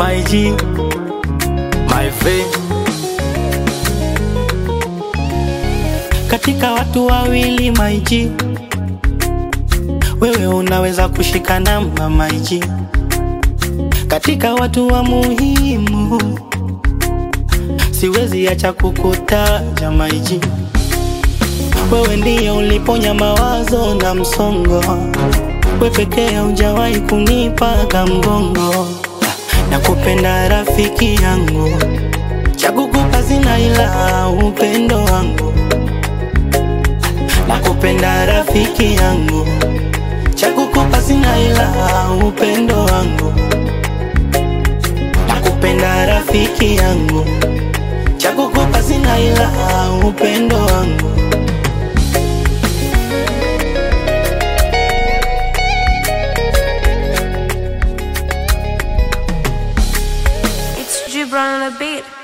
my G, my V. Katika watu wawili my G, wewe unaweza kushika namba my G. Katika watu wa muhimu, siwezi acha kukutaja my G. Wewe ndiye uliponya mawazo na msongo, wewe pekee hujawahi kunipa mgongo. Nakupenda rafiki yangu, cha kukupa sina ila upendo wangu. Nakupenda rafiki yangu, cha kukupa sina ila upendo wangu. Nakupenda rafiki yangu, cha kukupa sina ila upendo wangu. It's Gibran on the beat.